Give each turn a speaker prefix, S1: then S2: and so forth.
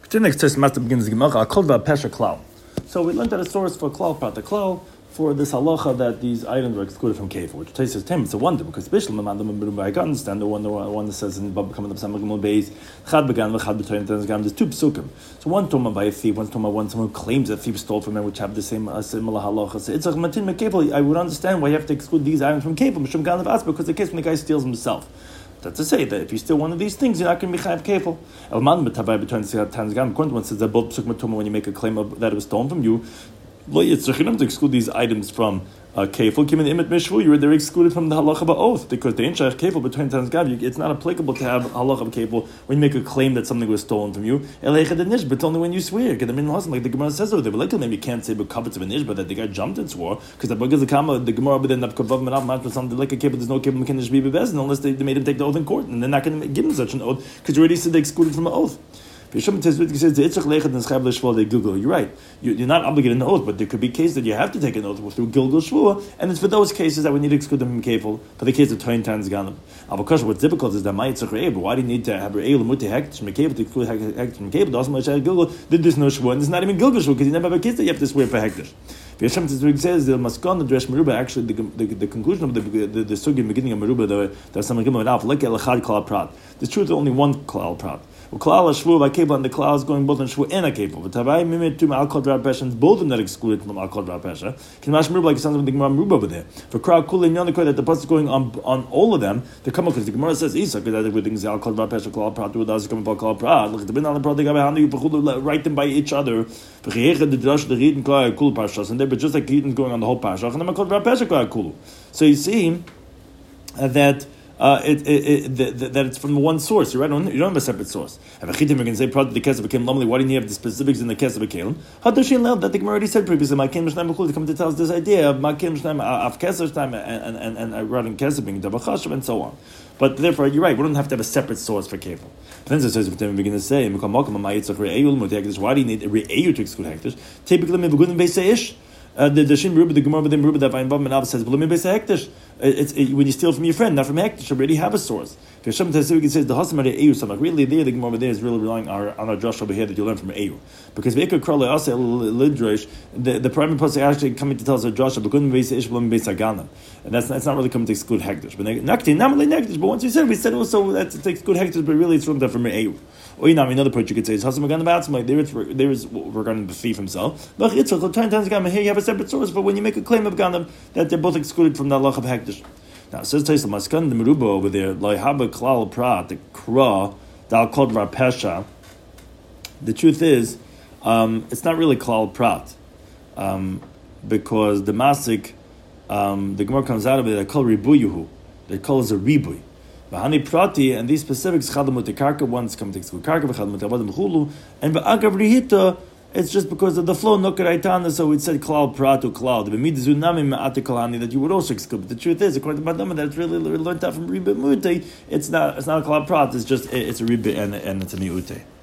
S1: The next test master begins the Gemara. Kol pesha klal. So we learned that a source for klal prat the klal for this halacha that these items are excluded from kefir, which takes his time. It's a wonder because especially I can understand the one that says in Baba coming up some base chad began chad between there's two psukim. So one talking by a thief, one's talking about one someone who claims that thief stole from him, which have the same similar halacha. So it's like matin mekefir. I would understand why you have to exclude these items from kefir, mishum ganav as because the case when the guy steals himself. That's to say that if you steal one of these things, you're not going to be chayav kefil. According to one says that both psuk matuma when you make a claim that it was stolen from you, to exclude these items from kefil. Given the imit mishvu, they're excluded from the halacha of oath because the inshach kefil between tanzgav. It's not applicable to have halacha of kefil when you make a claim that something was stolen from you. But it's only when you swear. Like the Gemara says over there, but maybe you can't say b'kavetz of an ish, but that the guy jumped and swore because the Gemara but then something like a kefil. There's no kefil mekinish be bevezin unless they made him take the oath in court, and they're not going to give him such an oath because you already said they excluded from an oath. You're right. You're not obligated in the oath, but there could be cases that you have to take an oath through Gilgal Shvua, and it's for those cases that we need to exclude them from kefil. For the case of Toin Tanz Ganim. What's difficult is that why do you need to have Re'el Muti Hektish from kefil to exclude Hektish from kefil? Also, Gilgal did this no Shvua, and it's not even Gilgal Shvua because you never have a case that you have to swear for Hektish. Hashem says the Maskon the Dresh Meruba. Actually, the conclusion of the sugi beginning of Meruba that some Gemara out like Elachad Klal Prat. The truth is only one Klal Prat. Klal Shvu by Kebel and the Klal is going both on Shvu and a Kebel. But Tavai Mimit to Al Kol Drar Pesha, both of them that excluded from Al Kol Drar Pesha. Can Mash Meruba like it sounds like the Gemara Meruba over there. For Krau Kul and Yonikoy that the pasuk is going on all of them. They come up because the Gemara says Isa because everything's Al Kol Drar Pesha Klal Prat with us coming for Klal Prat. Look at the bin on the Prat they got you write them by each other. The Drash the Reed and Klal Kul Pashas and they but just like Eden going on the whole Pasha and then Al Kol Drar Pesha Klal Kul. So you see that. That it's from one source. You're right. You don't have a separate source. If a chitim you can say the kesef became normally. Why didn't you have the specifics in the kesef became? Hadashin lel that the Gemara already said previously. Makim Shnaim Bechul to come to tell us this idea of Makim Shnaim of kesef time and I wrote in kesef being dabachashav and so on. But therefore, you're right. We don't have to have a separate source for kefil. Then it says we begin to say why do you need a re'eyu to exclude hektish? Typically, we begin to say ish. The Shin Meruba, the Gemara within Meruba that I involved in says, when you steal from your friend, not from Hektish, you already have a source. If Hashem says the Hasamari Eyu Samach, really there, the Gemara there is really relying on our Josh over here that you learn from Eyu. Because the primary person actually coming to tell us that Josh, and that's not really coming to exclude Hektish. But once we said also that to exclude Hektish, but really it's from Eyu. Or another point you could say is Hasam Gan Batzmai. There is regarding the thief himself. Here you have a separate source, but when you make a claim of Ganam, that they're both excluded from the Allah of Hektish. Now, it says Taisel Maskan the Meruba over there, Laihaba Klal Prat, the Kra, Dal Kodvar Pesha. The truth is, it's not really Klal Prat, because the Masik, the Gemara comes out of it, they call Ribuyuhu. They call it a Ribuy. Bahani Prati, and these specifics, Chadamut Karka, one's coming to exclude Karka, Chadamut Avadim Chulu, and Ba'agav Rihita, it's just because of the flow, Nokaraitana, so it said Klal Pratu Klal, the Bemidizunami Ma'ate Kalani, that you would also exclude. But the truth is, according to Badama, that's really learned out from Ribe Mute, it's not a Klal Prat, it's a Ribe and it's a Miute.